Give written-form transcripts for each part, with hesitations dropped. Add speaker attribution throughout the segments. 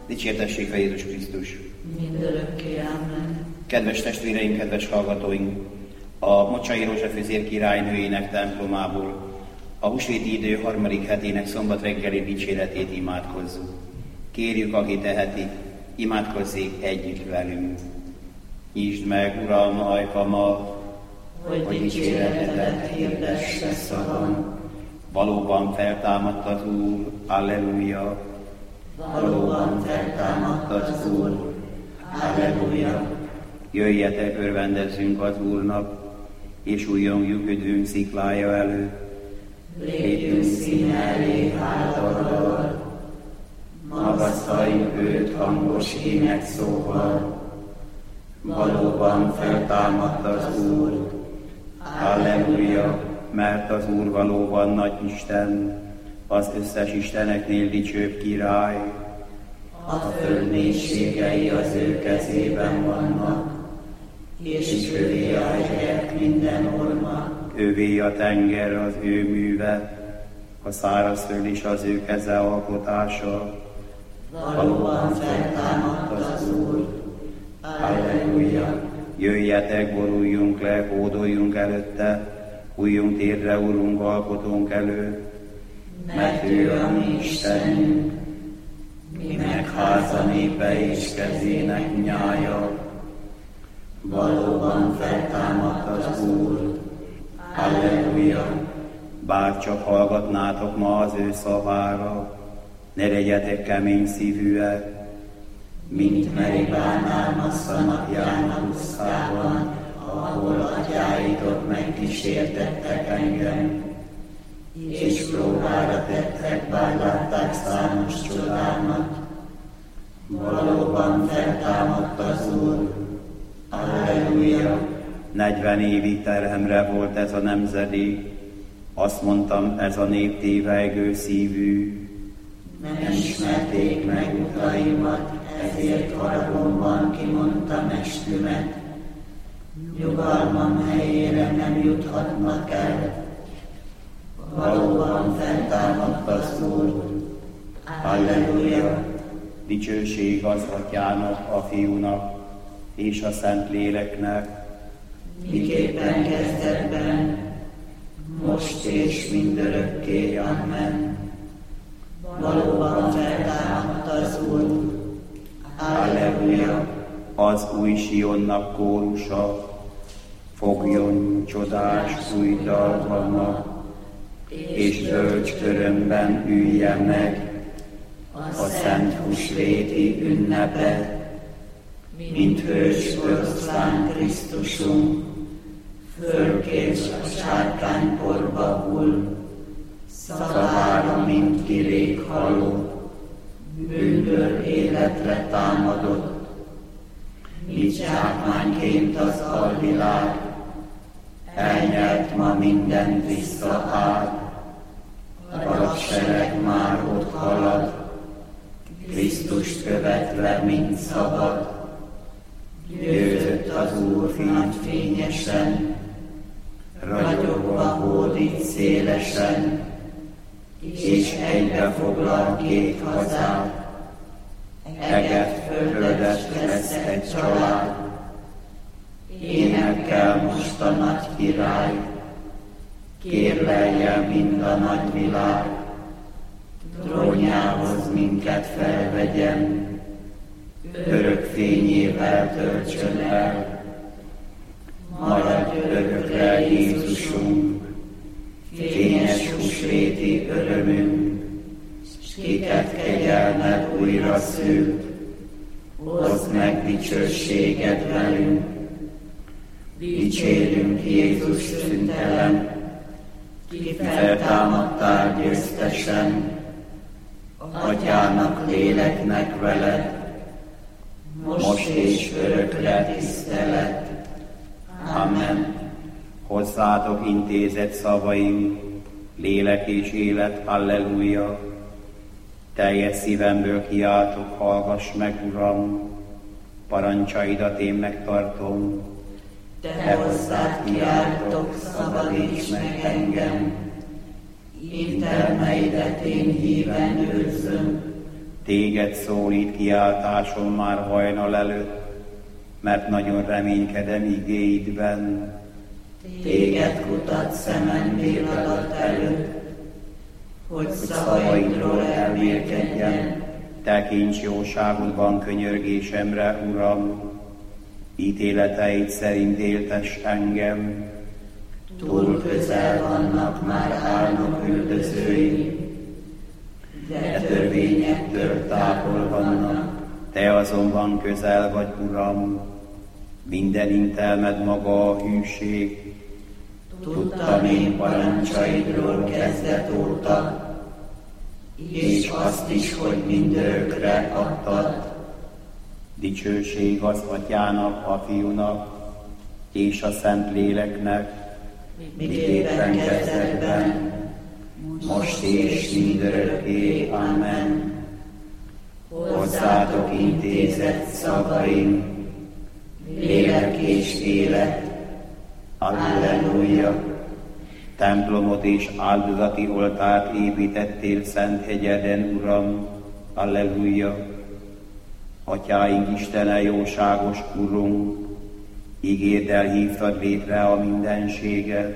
Speaker 1: Dicsértessék a Jézus Krisztus!
Speaker 2: Mindörökké, amen.
Speaker 1: Kedves testvéreim, kedves hallgatóink! A Mocsai Rózsafőzér királynőjének templomából a húsvéti idő harmadik hetének szombat reggeli dicséretét imádkozzuk. Kérjük, aki teheti, imádkozzék együtt velünk. Nyisd meg, Uram, ajkamat, hogy dicséretedet hirdesse szavam. Valóban feltámadt az Úr, alleluja!
Speaker 2: Valóban feltámadt az Úr, alleluja!
Speaker 1: Jöjjetek, örvendezzünk az Úrnak, és újjongjuk üdvünk sziklája előtt.
Speaker 2: Lépjünk színe elé hátadról, magasztaljuk őt hangos énekszóval. Valóban feltámadt az Úr, alleluja! Mert az Úr valóban nagy Isten, az összes isteneknél dicsőbb király. A föld mélységei az ő kezében vannak, és övé a hegyek minden orma.
Speaker 1: Övé a tenger, az ő műve, a szárazföld is az ő keze alkotása.
Speaker 2: Valóban feltámadt az Úr, alleluja!
Speaker 1: Jöjjetek, boruljunk le, hódoljunk előtte, újjunk térdre, Urunk, alkotónk előtt.
Speaker 2: Mert ő a mi Istenünk, mi meg háza népe és kezének nyája. Valóban feltámadt az Úr, alleluja!
Speaker 1: Bár csak hallgatnátok ma az ő szavára, ne legyetek kemény szívűek,
Speaker 2: mint Meribánál Massza napján Ruszkában, ahol atyáitok megkísértettek engem, és próbára tettek, bár látták számos csodámat. Valóban feltámadt az Úr, alleluja!
Speaker 1: 40 évig terhemre volt ez a nemzedék, azt mondtam, ez a nép tévejgő szívű.
Speaker 2: Nem ismerték meg utaimat, ezért haragomban kimondtam eskümet. Nyugalmam helyére nem juthatnak el. Valóban feltámadt az Úr, alleluja!
Speaker 1: Dicsőség az Atyának, a Fiúnak és a Szentléleknek,
Speaker 2: miképpen kezdetben, most és mindörökké, amen. Valóban feltámadt az Úr, alleluja!
Speaker 1: Az új Sionnak kórusa, fogjon csodás új dalgalma, és bölcs örömben üljen meg a szent húsvéti ünnepe, mint hős oroszlán Krisztusunk, fölkés a sárkányporba hull, szavára, mint kirék halott, bűnből életre támadott, mint zsákmányként az alvilág, elnyelt ma mindent visszaáll. A hadsereg már ott halad, Krisztust követve, mint szabad. Győzött az Úr napfényesen, ragyogva hódít szélesen, és egybefoglal két hazát. Eget földet lesz egy család, énekkel most a nagy király, kérlelje mind a nagy világ, trónjához minket felvegyen, örök fényével töltsön el. Maradj örökre Jézusunk, fényes húsvéti örömünk, s kiket kegyelmed újra szült, hozd meg dicsőséged velünk. Dicsérünk Jézus szüntelen, ki feltámadtál győztesen, Atyának, léleknek veled, most és örökre tisztelet. Amen. Hozzátok intézett szavaim, lélek és élet, alleluja. Teljes szívemből kiáltok, hallgass meg, Uram, parancsaidat én megtartom. Te hozzád kiáltok, szabadíts meg engem, intelmeidet én híven őrzöm, Téged szólít kiáltásom már hajnal előtt, mert nagyon reménykedem igéidben.
Speaker 2: Téged kutat szemem délelőtt előtt, hogy szavaidról elmélkedjen.
Speaker 1: Tekints jóságodban könyörgésemre, Uram, ítéleteid szerint éltess engem.
Speaker 2: Túl közel vannak már álnok üldözői, de törvényektől távol vannak.
Speaker 1: Te azonban közel vagy, Uram, minden intelmed maga a hűség.
Speaker 2: Tudtam én parancsaidról kezdet óta, és azt is, hogy mindörökre adtad.
Speaker 1: Dicsőség az Atyának, a Fiúnak és a Szentléleknek,
Speaker 2: miképpen kezdetben, most és mindörökké. Amen. Hozzátok intézett szavaim, lélek és élet. Alleluja.
Speaker 1: Templomot és áldozati oltárt építettél szent hegyeden, Uram. Alleluja. Atyáink Istene, jóságos Urunk, ígéddel hívtad létre a mindenséget.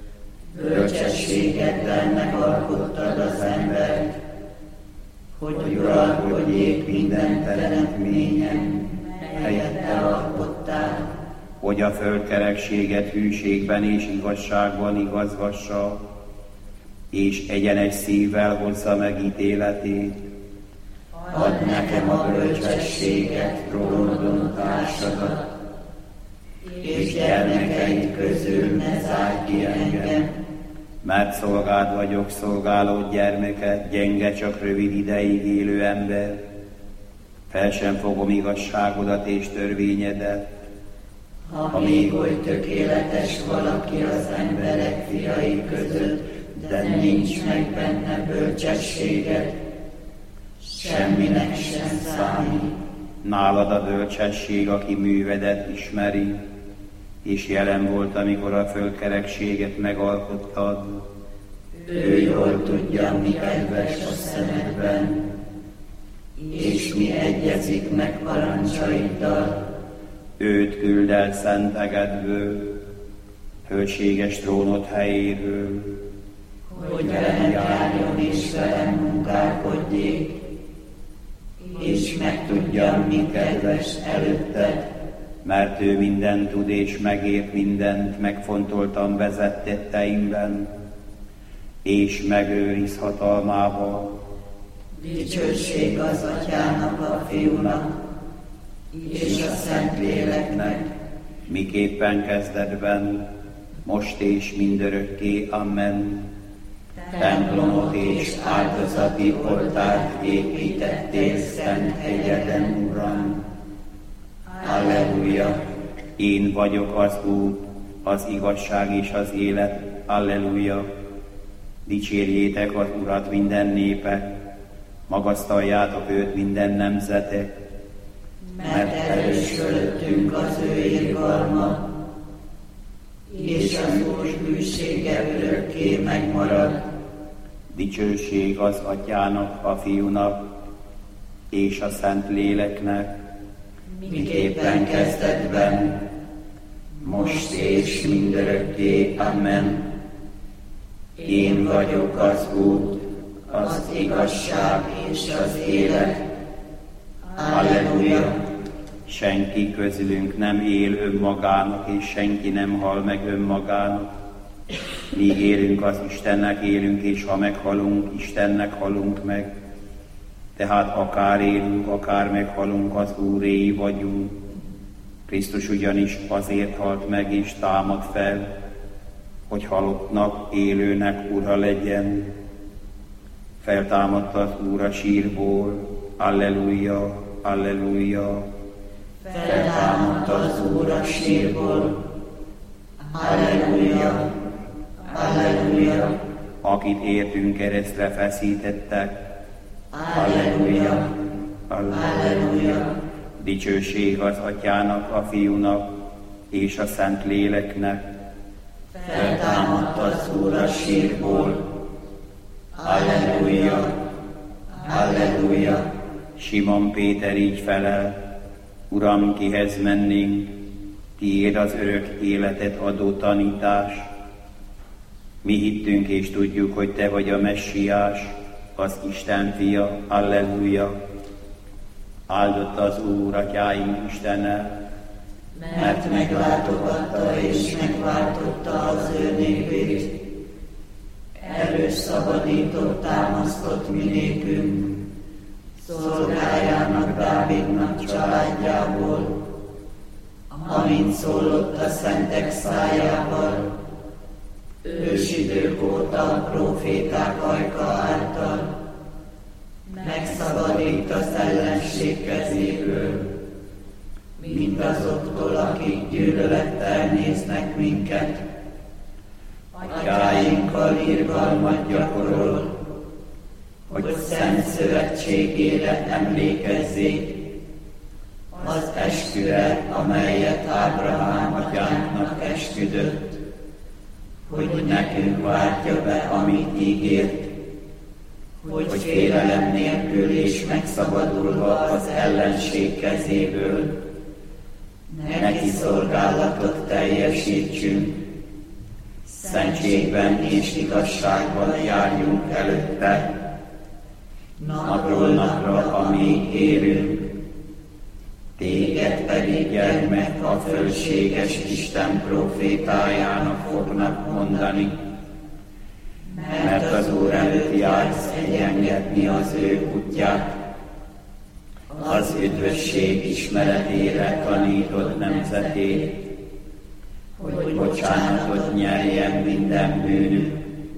Speaker 2: Bölcsességeddel megalkottad az embert, hogy uralkodjék minden teremtményen, melyet elalkottál.
Speaker 1: Hogy a földkerekséget hűségben és igazságban igazgassa, és egyenes szívvel hozza meg ítéletét.
Speaker 2: Add nekem a bölcsességet, trónodon társadat, és gyermekeid közül ne zárj ki engem.
Speaker 1: Mert szolgád vagyok, szolgálód gyermeke, gyenge, csak rövid ideig élő ember. Fel sem fogom igazságodat és törvényedet.
Speaker 2: Ha még oly tökéletes valaki az emberek fiai között, de nincs meg benne bölcsességet, semminek sem számít.
Speaker 1: Nálad a bölcsesség, aki művedet ismeri, és jelen volt, amikor a földkerekséget megalkottad.
Speaker 2: Ő jól tudja, mi kedves a szemedben, és mi egyezik meg parancsaiddal.
Speaker 1: Őt küld el szentegedből, hölgységes trónod helyéről,
Speaker 2: hogy velem járjon és velem munkálkodjék, és megtudjam, mi kedves előtted.
Speaker 1: mert ő mindent tud és megért mindent, megfontoltan vezet tetteimben, és megőriz hatalmával.
Speaker 2: Dicsőség az Atyának, a Fiúnak, és a Szentléleknek,
Speaker 1: miképpen kezdetben, most és mindörökké. Amen. Templomot és áldozati oltárt építettél szent hegyeden, Uram.
Speaker 2: Alleluja.
Speaker 1: Én vagyok az út, az igazság és az élet. Alleluja. Dicsérjétek az Urat minden népek, magasztaljátok őt minden nemzetek.
Speaker 2: Mert erős fölöttünk az ő irgalma, és az Úr hűsége örökké megmarad.
Speaker 1: Dicsőség az Atyának, a Fiúnak és a Szentléleknek,
Speaker 2: miképpen kezdetben, most és mindörökké. Amen. Én vagyok az út, az igazság és az élet. Alleluja.
Speaker 1: Senki közülünk nem él önmagának, és senki nem hal meg önmagának. Míg élünk, az Istennek élünk, és ha meghalunk, Istennek halunk meg. Tehát akár élünk, akár meghalunk, az Úréi vagyunk. Krisztus ugyanis azért halt meg és támad fel, hogy halottnak, élőnek ura legyen. Feltámadt az Úr a sírból, alleluja, alleluja.
Speaker 2: Feltámadt az Úr a sírból, alleluja, alleluja.
Speaker 1: Akit értünk keresztre feszítettek,
Speaker 2: alleluja, alleluja.
Speaker 1: Dicsőség az Atyának, a Fiúnak és a Szentléleknek.
Speaker 2: Feltámadt az Úr a sírból, alleluja, alleluja.
Speaker 1: Simon Péter így felel: Uram, kihez mennénk? Tiéd az örök életet adó tanítás. Mi hittünk és tudjuk, hogy te vagy a Messiás, az Isten fia. Alleluja! Áldott az Úr, atyáink Istene,
Speaker 2: mert meglátogatta és megváltotta az ő népét. Előszabadított, támasztott mi népünk, szolgájának, Dávidnak családjából, amint szólott a szentek szájával, ősidők óta a próféták ajka által, megszabadít az ellenség kezéből, mindazoktól, akik gyűlölettel néznek minket. Atyáinkkal irgalmat gyakorol, hogy szent szövetségére emlékezzék, az esküre, amelyet Ábrahám atyánknak esküdött, hogy nekünk váltja be, amit ígért, hogy félelem nélkül és megszabadulva az ellenség kezéből neki szolgálatot teljesítsünk, szentségben és igazságban járjunk előtte, napról napra, amíg élünk. Téged pedig, gyermek, a fölséges Isten prófétájának fognak mondani, mert az Úr előtt jársz egyengedni az ő útját, az üdvösség ismeretére tanítod nemzetét, hogy bocsánatot nyerjen minden bűnük,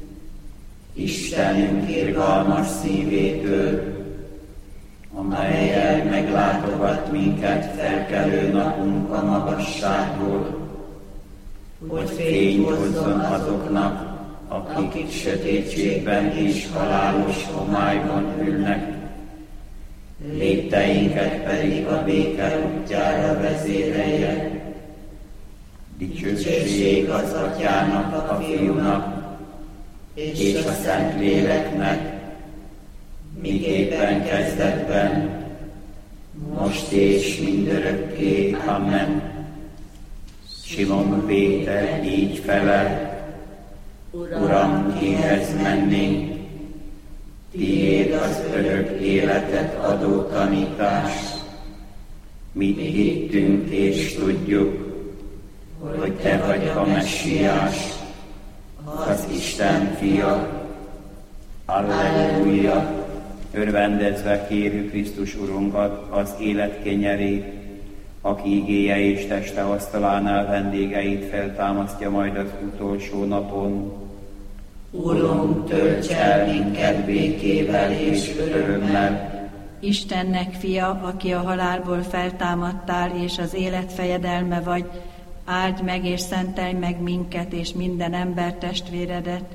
Speaker 2: Istenünk irgalmas szívétől, amellyel meglátogat minket felkelő napunk a magasságból, hogy fényt hozzon azoknak, akik sötétségben és halálos homályban ülnek, lépteinket pedig a béke útjára vezérelje. Dicsőség az Atyának, a Fiúnak és a Szentléleknek, miképpen kezdetben, most és mindörökké. Amen. Simon Péter így felel: Uram, kihez mennénk? Tiéd az örök életet adó tanítás. Mi hittünk és tudjuk, hogy te vagy a Messiás, az Isten fia. Alleluja! Örvendezve kérjük Krisztus Urunkat, az élet kenyerét, aki igéje és teste asztalánál vendégeit feltámasztja majd az utolsó napon. Urunk, tölts el minket békével és örömmel.
Speaker 3: Istennek fia, aki a halálból feltámadtál, és az élet fejedelme vagy, áldj meg és szentelj meg minket és minden ember testvéredet.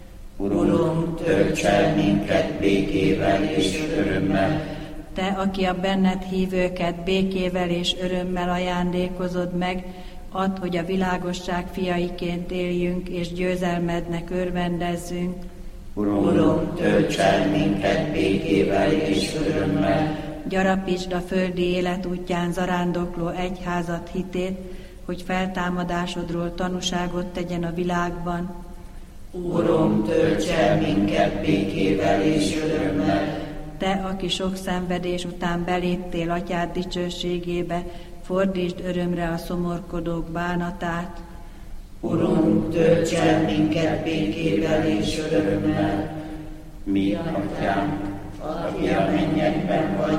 Speaker 2: Urunk, tölts el minket békével és örömmel.
Speaker 3: Te, aki a benned hívőket békével és örömmel ajándékozod meg, add, hogy a világosság fiaiként éljünk, és győzelmednek örvendezzünk.
Speaker 2: Urunk, tölts el minket békével és örömmel.
Speaker 3: Gyarapítsd a földi élet útján zarándokló egyházat hitét, hogy feltámadásodról tanúságot tegyen a világban.
Speaker 2: Urunk, tölts el minket békével és örömmel.
Speaker 3: Te, aki sok szenvedés után beléptél Atyád dicsőségébe, fordítsd örömre a szomorkodók bánatát.
Speaker 2: Urunk, tölts el minket békével és örömmel.
Speaker 1: Mi, Atyánk,
Speaker 2: aki a mennyekben vagy,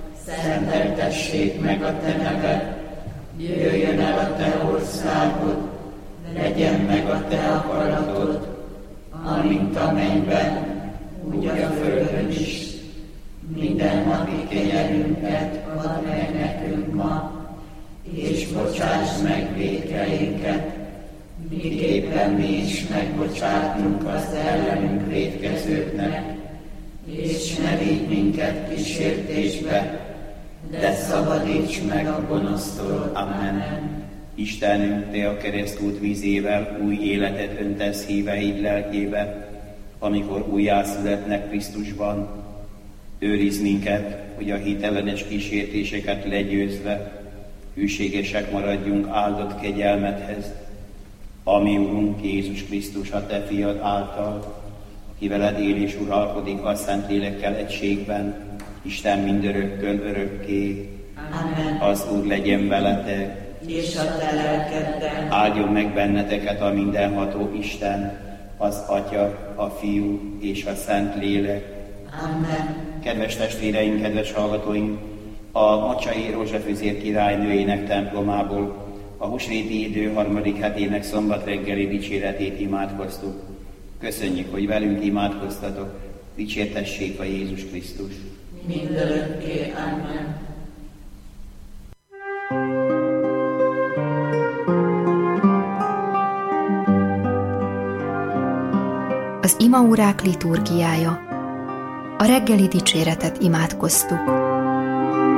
Speaker 2: szenteltessék meg a te neved, jöjjön el a te országod, legyen meg a te akaratod, amint a mennyben, úgy a földön is. Minden napi kenyerünket add meg nekünk ma, és bocsáss meg vétkeinket, miképpen mi is megbocsátunk az ellenünk vétkezőknek, és ne vigy minket kísértésbe, de szabadíts meg a gonosztól.
Speaker 1: Amen. Istenünk, te a keresztút vízével új életet öntesz híveid lelkébe, amikor újjászületnek Krisztusban. Őrizd minket, hogy a hitellenes kísértéseket legyőzve hűségesek maradjunk áldott kegyelmedhez, ami Urunk Jézus Krisztus, a Te fiad által, aki veled él és uralkodik a Szentlélekkel egységben, Isten mindörökkön örökké.
Speaker 2: Amen.
Speaker 1: Az Úr legyen veletek,
Speaker 2: És a te lelkeddel.
Speaker 1: áldjon meg benneteket a mindenható Isten, az Atya, a Fiú és a Szentlélek.
Speaker 2: Amen.
Speaker 1: Kedves testvéreink, kedves hallgatóink, a Macsai Rózsafüzér királynőjének templomából a húsvéti idő 3. hetének szombat reggeli dicséretét imádkoztuk. Köszönjük, hogy velünk imádkoztatok, dicsértessék a Jézus Krisztus.
Speaker 2: Mindörökké. Amen.
Speaker 4: Az imaórák liturgiája. A reggeli dicséretet imádkoztuk.